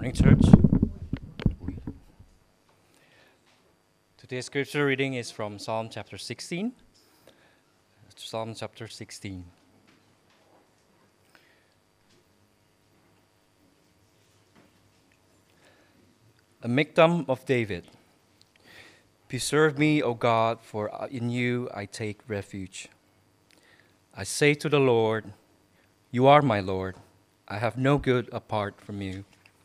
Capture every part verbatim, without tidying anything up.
Morning, church. Today's scripture reading is from Psalm chapter sixteen. Psalm chapter sixteen. A Miktam of David. Preserve me, O God, for in you I take refuge. I say to the Lord, you are my Lord. I have no good apart from you.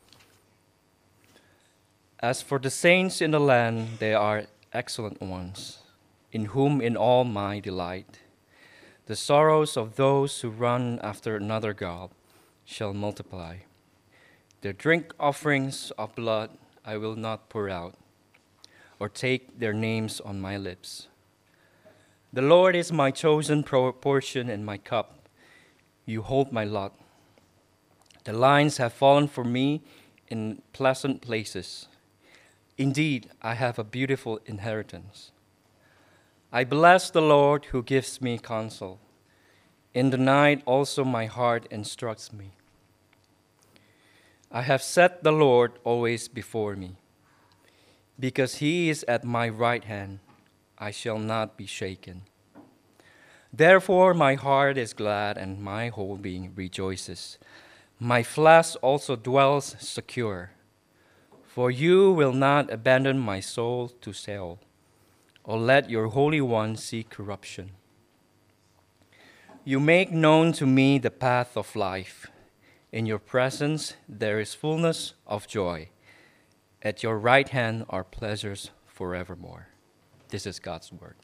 As for the saints in the land, they are excellent ones, in whom in all my delight. The sorrows of those who run after another god shall multiply. Their drink offerings of blood I will not pour out, or take their names on my lips. The Lord is my chosen portion and my cup. You hold my lot. The lines have fallen for me in pleasant places. Indeed, I have a beautiful inheritance. I bless the Lord who gives me counsel. In the night also my heart instructs me. I have set the Lord always before me. Because he is at my right hand, I shall not be shaken. Therefore my heart is glad and my whole being rejoices. My flesh also dwells secure. For you will not abandon my soul to Sheol, or let your Holy One see corruption. You make known to me the path of life. In your presence there is fullness of joy. At your right hand are pleasures forevermore. This is God's word.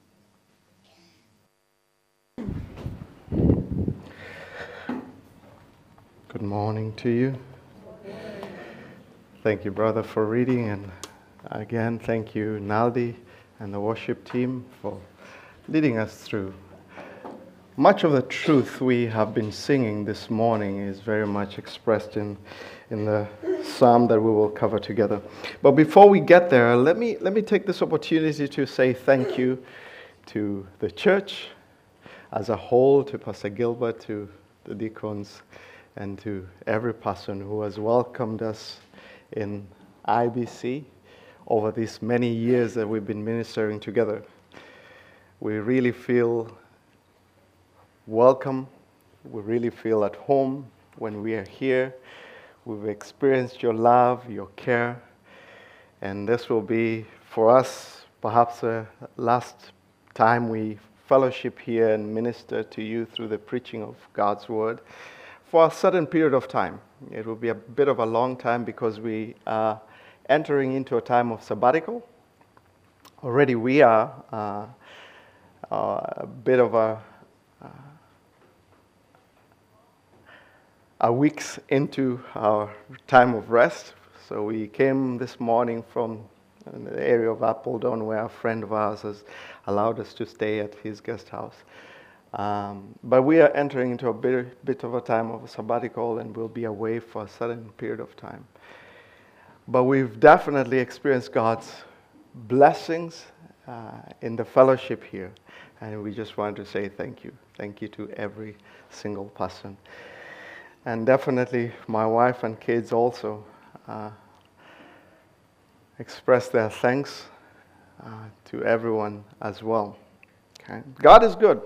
Good morning to you. Thank you, brother, for reading, and again, thank you, Naldi and the worship team for leading us through. Much of the truth we have been singing this morning is very much expressed in, in the psalm that we will cover together. But before we get there, let me let me take this opportunity to say thank you to the church as a whole, to Pastor Gilbert, to the deacons, and to every person who has welcomed us in I B C over these many years that we've been ministering together. We really feel welcome. We really feel at home when we are here. We've experienced your love, your care, and this will be for us perhaps the last time we fellowship here and minister to you through the preaching of God's word for a certain period of time. It will be a bit of a long time because we are entering into a time of sabbatical. Already we are uh, uh, a bit of a, uh, a weeks into our time of rest. So we came this morning from the area of Appledon, where a friend of ours has allowed us to stay at his guest house. Um, but we are entering into a bit, bit of a time of a sabbatical, and we'll be away for a certain period of time. But we've definitely experienced God's blessings uh, in the fellowship here, and we just want to say thank you. Thank you to every single person. And definitely my wife and kids also uh, express their thanks uh, to everyone as well. Okay? God is good.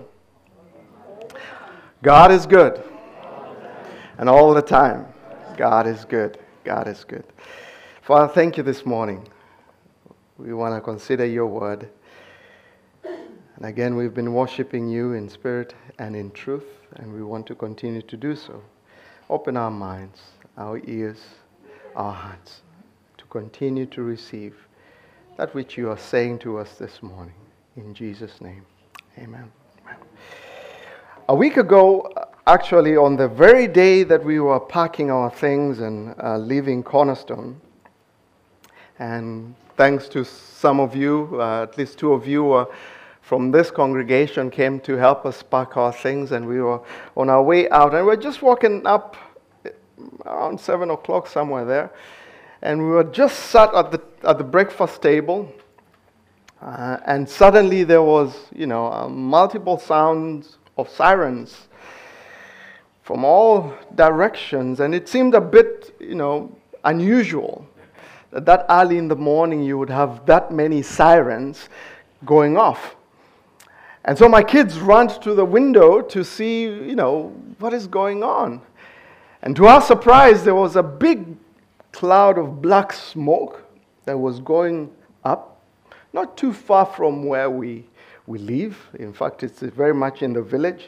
God is good. And all the time, God is good. God is good. Father, thank you this morning. We want to consider your word. And again, we've been worshiping you in spirit and in truth, and we want to continue to do so. Open our minds, our ears, our hearts, to continue to receive that which you are saying to us this morning. In Jesus' name, amen. Amen. A week ago, actually on the very day that we were packing our things and uh, leaving Cornerstone, and thanks to some of you, uh, at least two of you uh, from this congregation came to help us pack our things, and we were on our way out, and we were just walking up around seven o'clock somewhere there, and we were just sat at the at the breakfast table, uh, and suddenly there was, you know, uh, multiple sounds of sirens from all directions, and it seemed a bit, you know, unusual that that early in the morning you would have that many sirens going off. And so my kids ran to the window to see, you know, what is going on. And to our surprise, there was a big cloud of black smoke that was going up, not too far from where we, we live. In fact, it's very much in the village.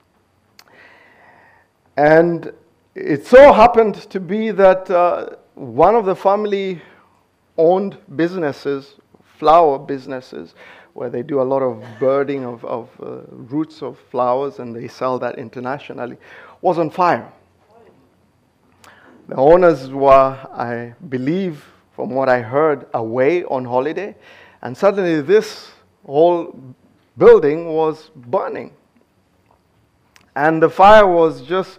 And it so happened to be that uh, one of the family-owned businesses, flower businesses, where they do a lot of birding of, of uh, roots of flowers and they sell that internationally, was on fire. The owners were, I believe, from what I heard, away on holiday, and suddenly this whole building was burning. And the fire was just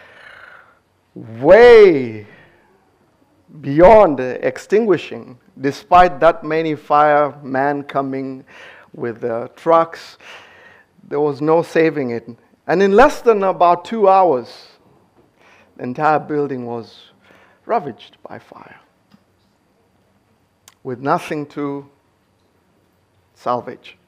way beyond extinguishing, despite that many firemen coming with uh, trucks. There was no saving it. And in less than about two hours, the entire building was ravaged by fire, with nothing to salvage.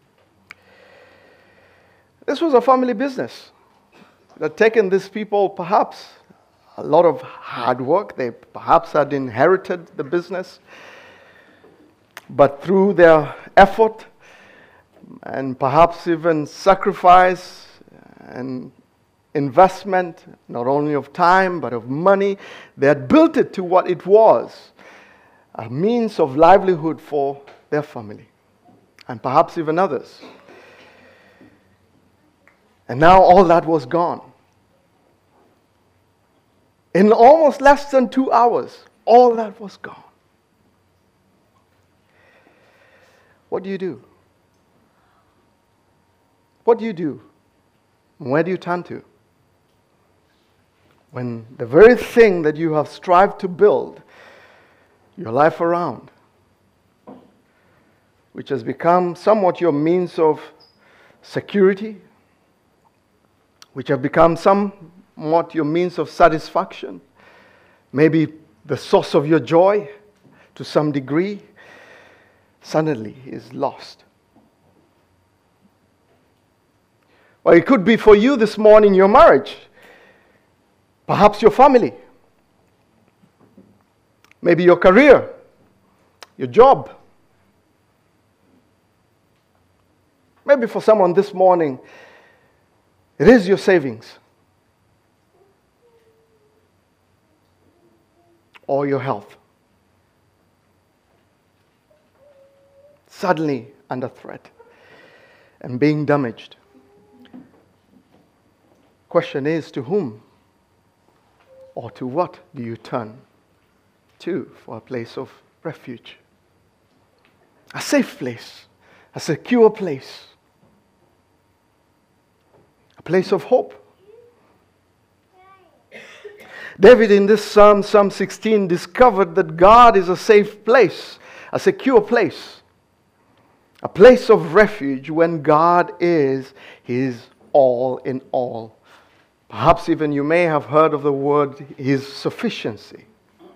This was a family business that had taken these people perhaps a lot of hard work. They perhaps had inherited the business, but through their effort and perhaps even sacrifice and investment, not only of time but of money, they had built it to what it was, a means of livelihood for their family and perhaps even others. And now all that was gone. In almost less than two hours, all that was gone. What do you do? What do you do? Where do you turn to? When the very thing that you have strived to build your life around, which has become somewhat your means of security, which have become somewhat your means of satisfaction, maybe the source of your joy to some degree, suddenly is lost. Or it could be for you this morning your marriage, perhaps your family, maybe your career, your job. Maybe for someone this morning, it is your savings or your health. Suddenly under threat and being damaged. Question is, to whom or to what do you turn to for a place of refuge? A safe place, a secure place, a place of hope. David in this Psalm, Psalm sixteen, discovered that God is a safe place, a secure place, a place of refuge when God is his all in all. Perhaps even you may have heard of the word his sufficiency.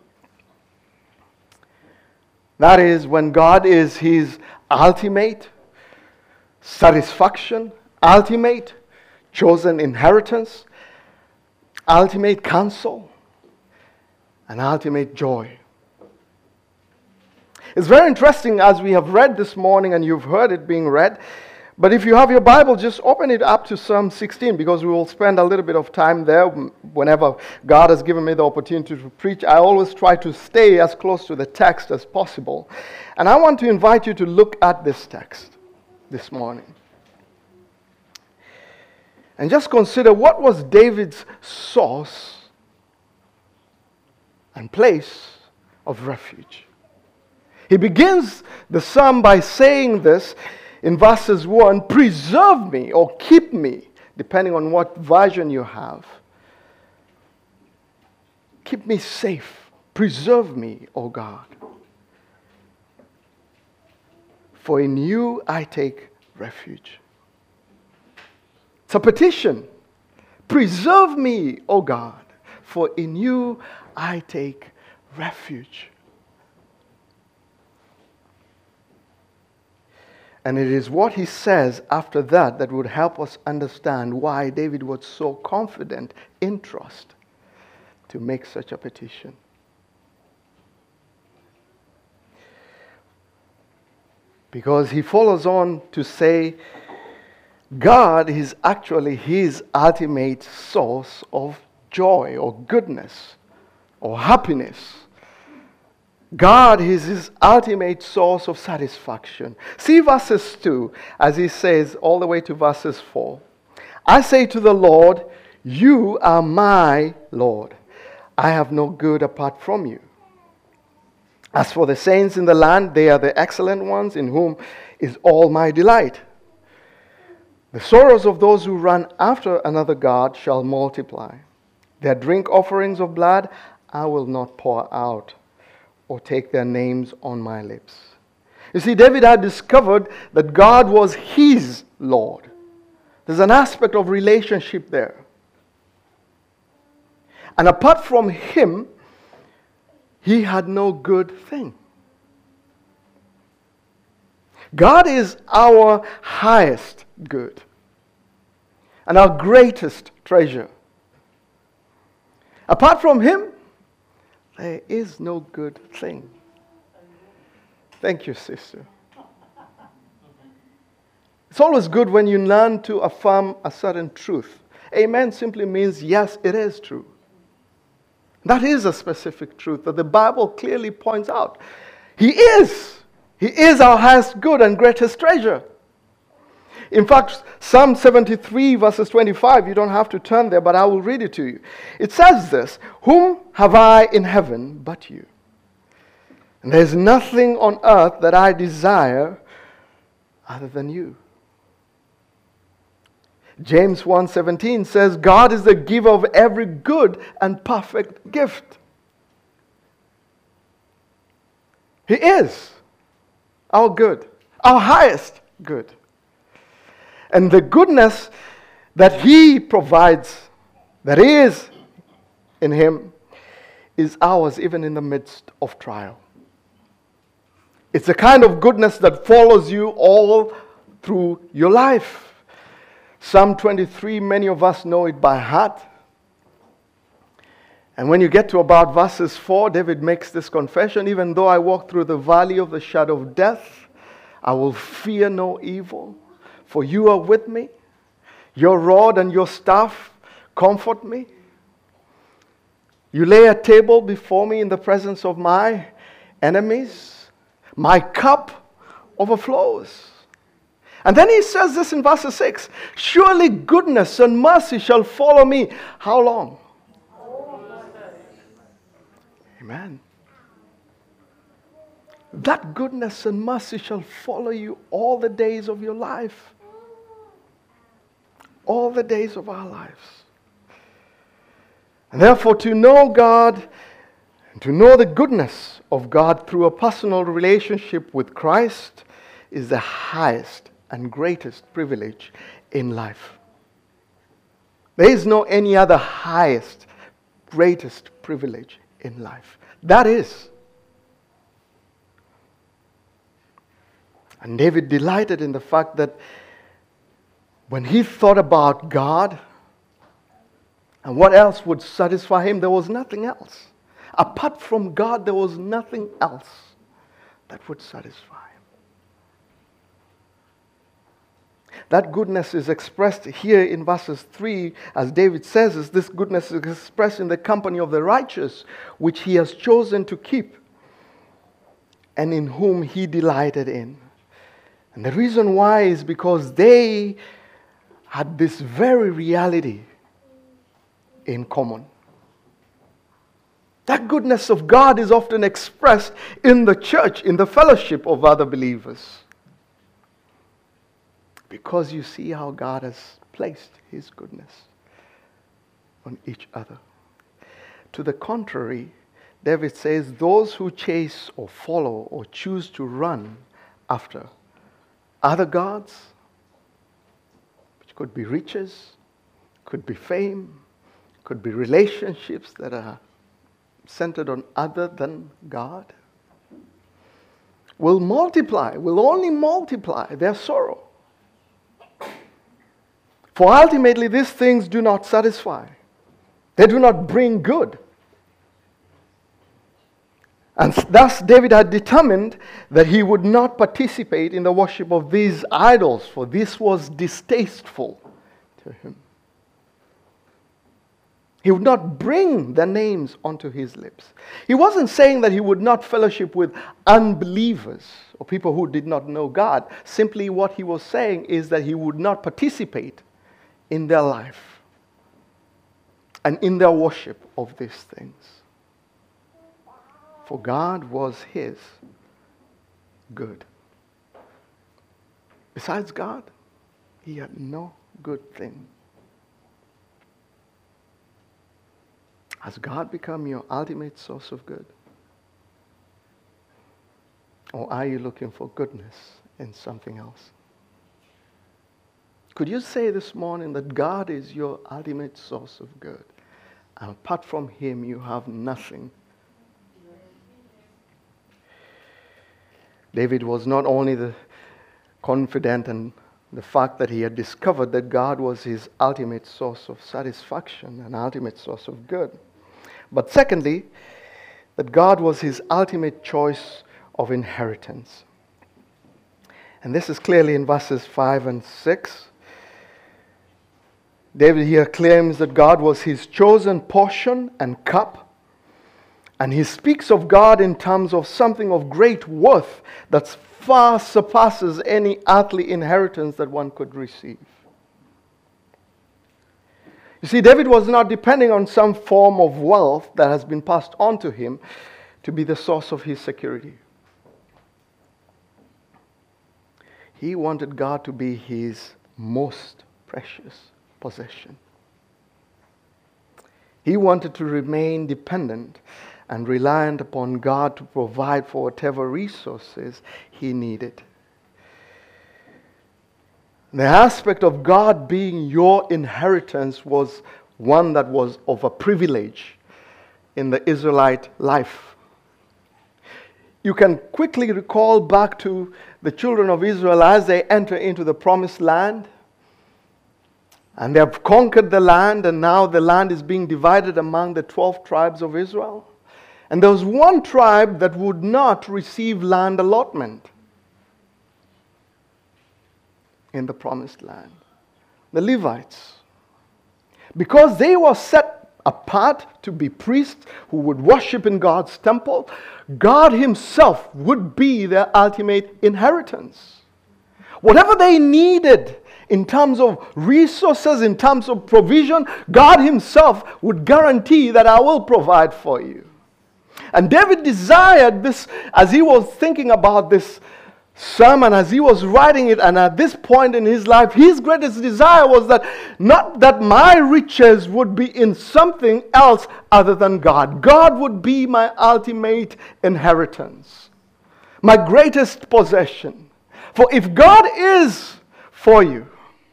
That is, when God is his ultimate satisfaction, ultimate chosen inheritance, ultimate counsel, and ultimate joy. It's very interesting, as we have read this morning, and you've heard it being read. But if you have your Bible, just open it up to Psalm sixteen, because we will spend a little bit of time there whenever God has given me the opportunity to preach. I always try to stay as close to the text as possible. And I want to invite you to look at this text this morning. And just consider, what was David's source and place of refuge? He begins the psalm by saying this in verses one, preserve me or keep me, depending on what version you have. Keep me safe. Preserve me, O God. For in you I take refuge. It's a petition. Preserve me, O God, for in you I take refuge. And it is what he says after that that would help us understand why David was so confident in trust to make such a petition. Because he follows on to say, God is actually his ultimate source of joy or goodness or happiness. God is his ultimate source of satisfaction. See verses two, as he says all the way to verses four. I say to the Lord, you are my Lord. I have no good apart from you. As for the saints in the land, they are the excellent ones in whom is all my delight. The sorrows of those who run after another god shall multiply. Their drink offerings of blood I will not pour out, or take their names on my lips. You see, David had discovered that God was his Lord. There's an aspect of relationship there. And apart from him, he had no good thing. God is our highest good and our greatest treasure. Apart from him, there is no good thing. Thank you, sister. It's always good when you learn to affirm a certain truth. Amen simply means, yes, it is true. That is a specific truth that the Bible clearly points out. He is. He is our highest good and greatest treasure. In fact, Psalm seventy-three verses twenty-five, you don't have to turn there, but I will read it to you. It says this, whom have I in heaven but you? And there is nothing on earth that I desire other than you. James one seventeen says, God is the giver of every good and perfect gift. He is our good, our highest good. And the goodness that he provides, that is in him, is ours even in the midst of trial. It's the kind of goodness that follows you all through your life. Psalm twenty-three, many of us know it by heart. And when you get to about verses four, David makes this confession, even though I walk through the valley of the shadow of death, I will fear no evil, for you are with me. Your rod and your staff comfort me. You lay a table before me in the presence of my enemies. My cup overflows. And then he says this in verse six, surely goodness and mercy shall follow me. How long? Amen. That goodness and mercy shall follow you all the days of your life. All the days of our lives. And therefore, to know God and to know the goodness of God through a personal relationship with Christ is the highest and greatest privilege in life. There is no any other highest, greatest privilege in life. That is. And David delighted in the fact that when he thought about God and what else would satisfy him, there was nothing else. Apart from God, there was nothing else that would satisfy him. That goodness is expressed here in verses three, as David says, is this goodness is expressed in the company of the righteous, which he has chosen to keep, and in whom he delighted in. And the reason why is because they had this very reality in common. That goodness of God is often expressed in the church, in the fellowship of other believers. Because you see how God has placed his goodness on each other. To the contrary, David says, those who chase or follow or choose to run after other gods, which could be riches, could be fame, could be relationships that are centered on other than God will multiply, will only multiply their sorrow. For ultimately these things do not satisfy. They do not bring good. And thus David had determined that he would not participate in the worship of these idols, for this was distasteful to him. He would not bring their names onto his lips. He wasn't saying that he would not fellowship with unbelievers or people who did not know God. Simply what he was saying is that he would not participate in their life and in their worship of these things. For God was his good. Besides God, he had no good thing. Has God become your ultimate source of good? Or are you looking for goodness in something else? Could you say this morning that God is your ultimate source of good? And apart from him, you have nothing. David was not only the confident in the fact that he had discovered that God was his ultimate source of satisfaction and ultimate source of good, but secondly, that God was his ultimate choice of inheritance. And this is clearly in verses five and six. David here claims that God was his chosen portion and cup. And he speaks of God in terms of something of great worth that far surpasses any earthly inheritance that one could receive. You see, David was not depending on some form of wealth that has been passed on to him to be the source of his security. He wanted God to be his most precious possession. He wanted to remain dependent and reliant upon God to provide for whatever resources he needed. The aspect of God being your inheritance was one that was of a privilege in the Israelite life. You can quickly recall back to the children of Israel as they enter into the promised land. And they have conquered the land, and now the land is being divided among the twelve tribes of Israel. And there was one tribe that would not receive land allotment in the promised land. The Levites. Because they were set apart to be priests who would worship in God's temple, God himself would be their ultimate inheritance. Whatever they needed in terms of resources, in terms of provision, God himself would guarantee that I will provide for you. And David desired this as he was thinking about this sermon, as he was writing it, and at this point in his life, his greatest desire was that not that my riches would be in something else other than God. God would be my ultimate inheritance, my greatest possession. For if God is for you,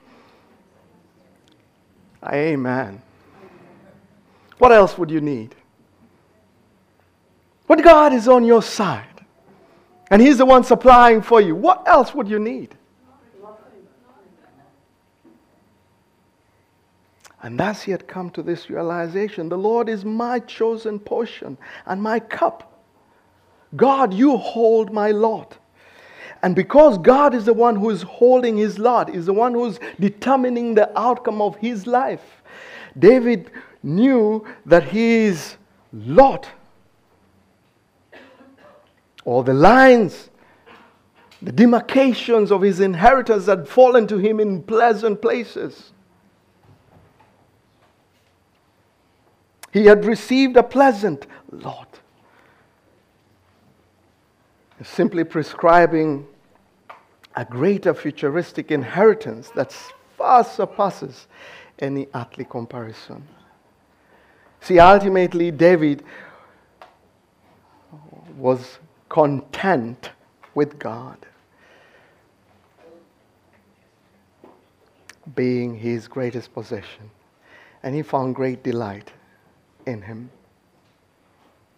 amen, what else would you need? When God is on your side, and he's the one supplying for you, what else would you need? And thus he had come to this realization: the Lord is my chosen portion and my cup. God, you hold my lot. And because God is the one who is holding his lot, is the one who is determining the outcome of his life, David knew that his lot, or the lines, the demarcations of his inheritance had fallen to him in pleasant places. He had received a pleasant lot. Simply prescribing a greater futuristic inheritance that far surpasses any earthly comparison. See, ultimately, David was content with God being his greatest possession, and he found great delight in him.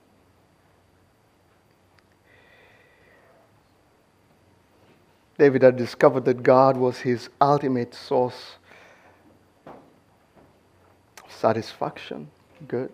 David had discovered that God was his ultimate source of satisfaction, good.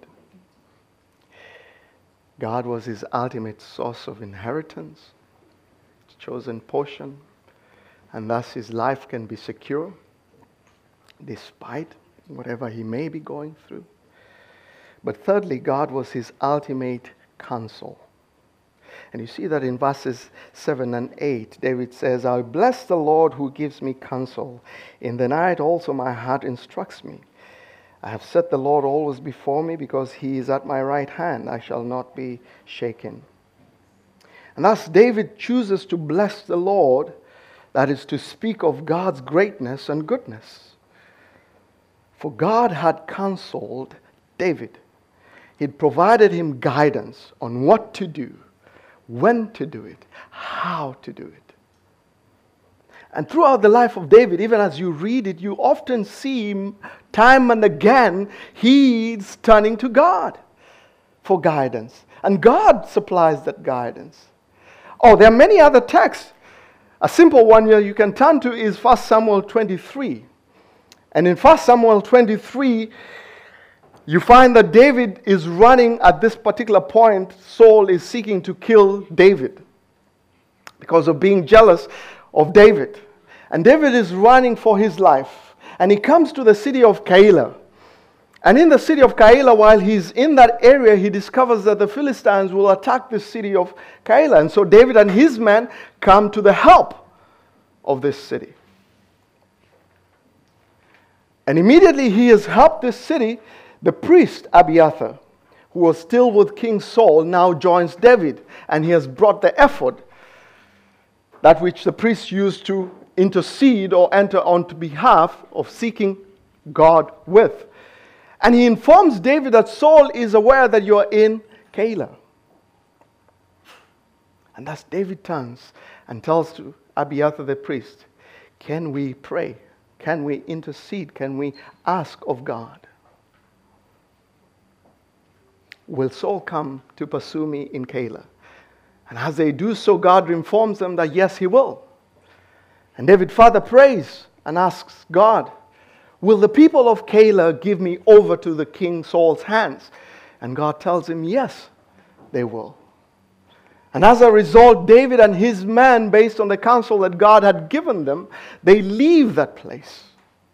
God was his ultimate source of inheritance, his chosen portion, and thus his life can be secure despite whatever he may be going through. But thirdly, God was his ultimate counsel. And you see that in verses seven and eight, David says, I bless the Lord who gives me counsel. In the night also my heart instructs me. I have set the Lord always before me, because he is at my right hand. I shall not be shaken. And thus David chooses to bless the Lord, that is to speak of God's greatness and goodness. For God had counseled David. He'd provided him guidance on what to do, when to do it, how to do it. And throughout the life of David, even as you read it, you often see him time and again, he's turning to God for guidance. And God supplies that guidance. Oh, there are many other texts. A simple one here you can turn to is First Samuel twenty-three. And in First Samuel twenty-three, you find that David is running at this particular point. Saul is seeking to kill David because of being jealous of David. And David is running for his life. And he comes to the city of Keilah. And in the city of Keilah, while he's in that area, he discovers that the Philistines will attack the city of Keilah. And so David and his men come to the help of this city. And immediately he has helped this city. The priest Abiathar, who was still with King Saul, now joins David. And he has brought the ephod, that which the priest used to intercede or enter on behalf of seeking God with. And he informs David that Saul is aware that you are in Keilah. And thus David turns and tells to Abiathar the priest, can we pray? Can we intercede? Can we ask of God? Will Saul come to pursue me in Keilah? And as they do so, God informs them that yes, he will. And David further prays and asks God, will the people of Keilah give me over to the king Saul's hands? And God tells him, yes, they will. And as a result, David and his men, based on the counsel that God had given them, they leave that place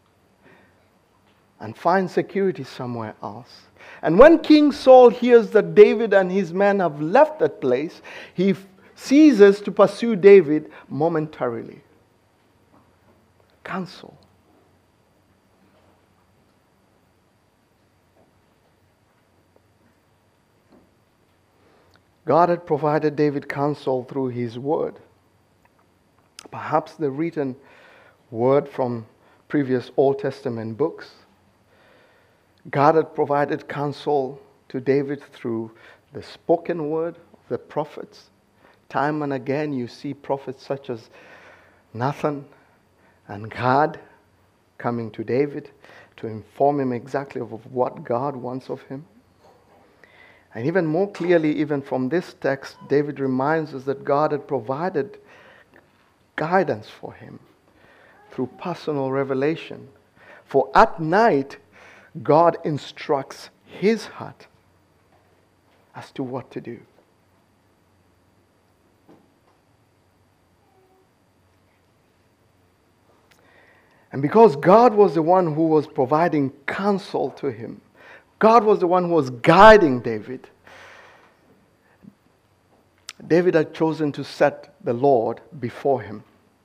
and find security somewhere else. And when King Saul hears that David and his men have left that place, he ceases to pursue David momentarily. Counsel. God had provided David counsel through his word. Perhaps the written word from previous Old Testament books. God had provided counsel to David through the spoken word of the prophets. Time and again you see prophets such as Nathan and Gad coming to David to inform him exactly of what God wants of him. And even more clearly, even from this text, David reminds us that God had provided guidance for him through personal revelation. For at night, God instructs his heart as to what to do. And because God was the one who was providing counsel to him, God was the one who was guiding David, David had chosen to set the Lord before him.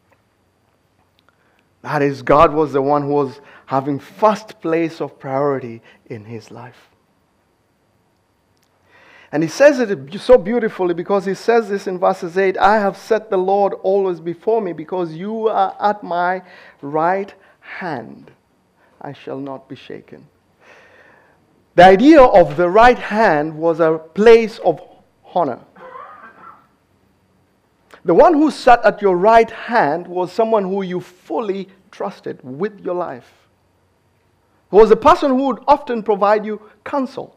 That is, God was the one who was having first place of priority in his life. And he says it so beautifully because he says this in verses eight, I have set the Lord always before me because you are at my right hand. I shall not be shaken. The idea of the right hand was a place of honor. The one who sat at your right hand was someone who you fully trusted with your life. He was a person who would often provide you counsel.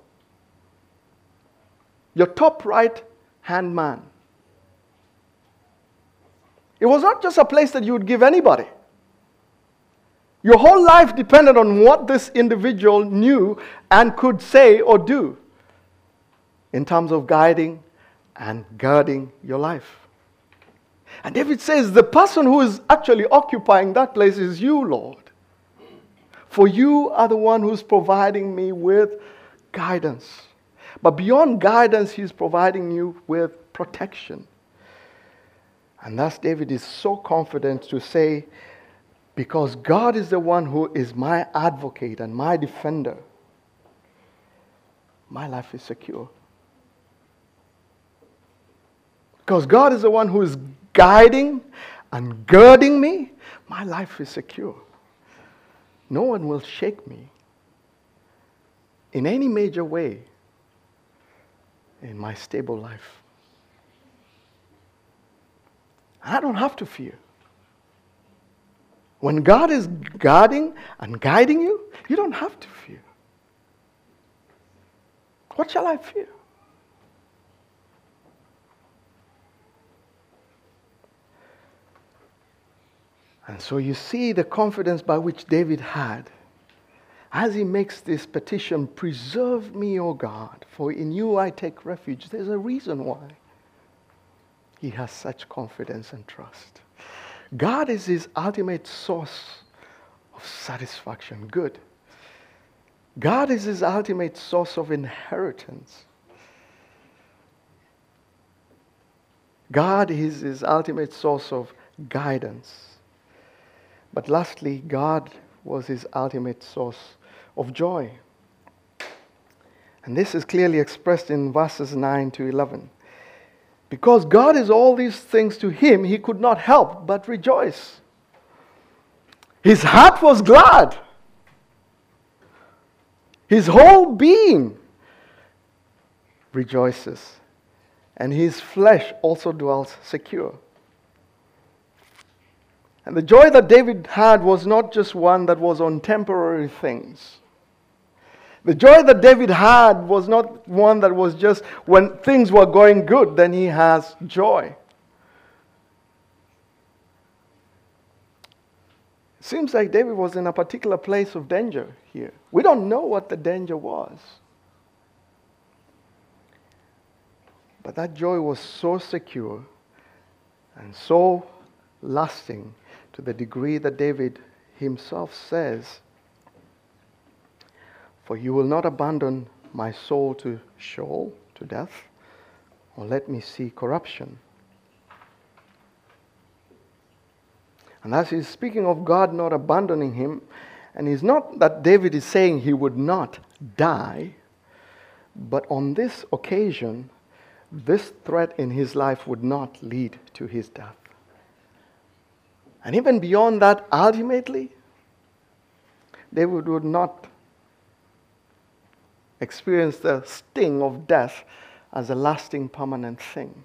Your top right hand man. He It was not just a place that you would give anybody. Your whole life depended on what this individual knew and could say or do in terms of guiding and guarding your life. And David says, the person who is actually occupying that place is you, Lord. For you are the one who's providing me with guidance. But beyond guidance, he's providing you with protection. And thus David is so confident to say, because God is the one who is my advocate and my defender, my life is secure. Because God is the one who is guiding and girding me, my life is secure. No one will shake me in any major way in my stable life. I don't have to fear. When God is guarding and guiding you, you don't have to fear. What shall I fear? And so you see the confidence by which David had as he makes this petition, preserve me, O God, for in you I take refuge. There's a reason why he has such confidence and trust. God is his ultimate source of satisfaction, good. God is his ultimate source of inheritance. God is his ultimate source of guidance. But lastly, God was his ultimate source of joy. And this is clearly expressed in verses nine to eleven. Because God is all these things to him, he could not help but rejoice. His heart was glad. His whole being rejoices. And his flesh also dwells secure. And the joy that David had was not just one that was on temporary things. The joy that David had was not one that was just when things were going good, then he has joy. It seems like David was in a particular place of danger here. We don't know what the danger was. But that joy was so secure and so lasting to the degree that David himself says, for you will not abandon my soul to Sheol, to death, or let me see corruption. And as he's speaking of God not abandoning him, and it's not that David is saying he would not die, but on this occasion, this threat in his life would not lead to his death. And even beyond that, ultimately, David would not experience the sting of death as a lasting, permanent thing.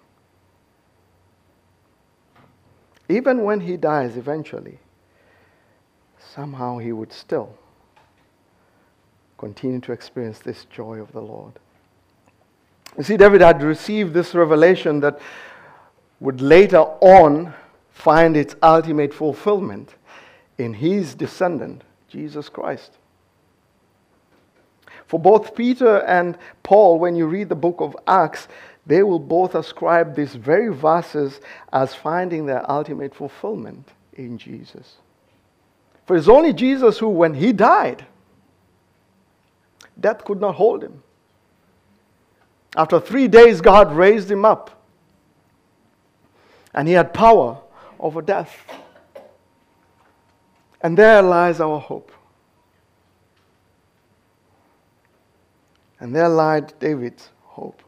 Even when he dies eventually, somehow he would still continue to experience this joy of the Lord. You see, David had received this revelation that would later on find its ultimate fulfillment in his descendant, Jesus Christ. For both Peter and Paul, when you read the book of Acts, they will both ascribe these very verses as finding their ultimate fulfillment in Jesus. For it's only Jesus who, when he died, death could not hold him. After three days, God raised him up. And he had power over death. And there lies our hope. And there lied David's hope.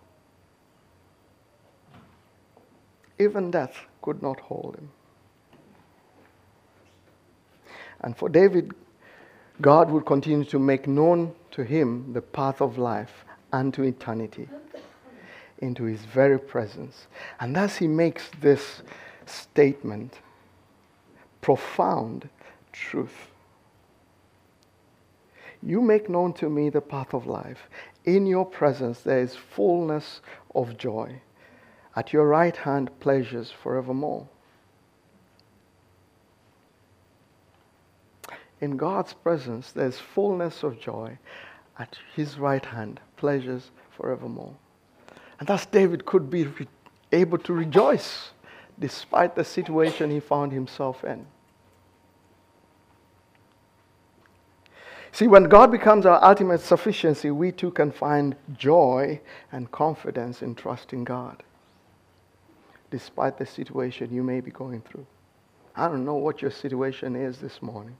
Even death could not hold him. And for David, God would continue to make known to him the path of life unto eternity, into his very presence. And thus he makes this statement, profound truth. You make known to me the path of life. In your presence there is fullness of joy. At your right hand pleasures forevermore. In God's presence, there's fullness of joy. At his right hand, pleasures forevermore. And thus David could be re- able to rejoice despite the situation he found himself in. See, when God becomes our ultimate sufficiency, we too can find joy and confidence in trusting God, despite the situation you may be going through. I don't know what your situation is this morning.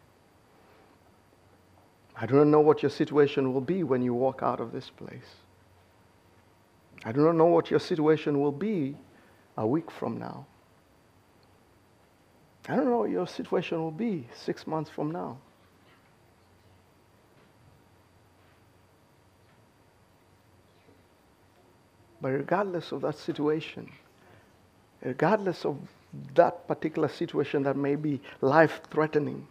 I do not know what your situation will be when you walk out of this place. I do not know what your situation will be a week from now. I don't know what your situation will be six months from now. But regardless of that situation, regardless of that particular situation that may be life-threatening,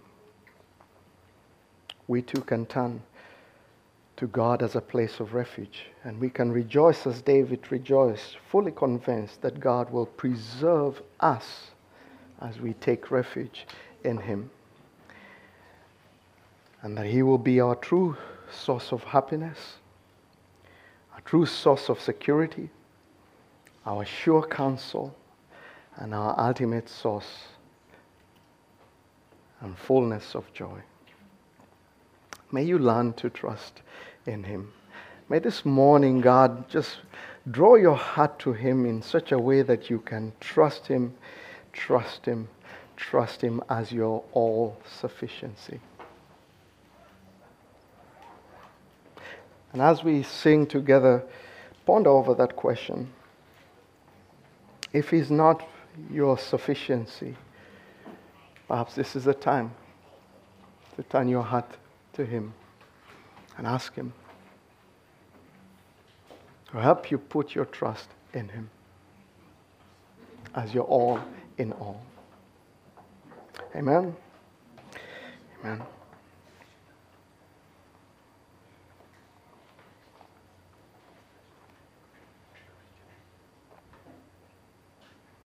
we too can turn to God as a place of refuge. And we can rejoice as David rejoiced, fully convinced that God will preserve us as we take refuge in him. And that he will be our true source of happiness, our true source of security, our sure counsel, and our ultimate source and fullness of joy. May you learn to trust in him. May this morning, God, just draw your heart to him in such a way that you can trust him, trust him, trust him as your all-sufficiency. And as we sing together, ponder over that question. If he's not your sufficiency, perhaps this is the time to turn your heart to him and ask him to help you put your trust in him as your all in all. Amen. Amen.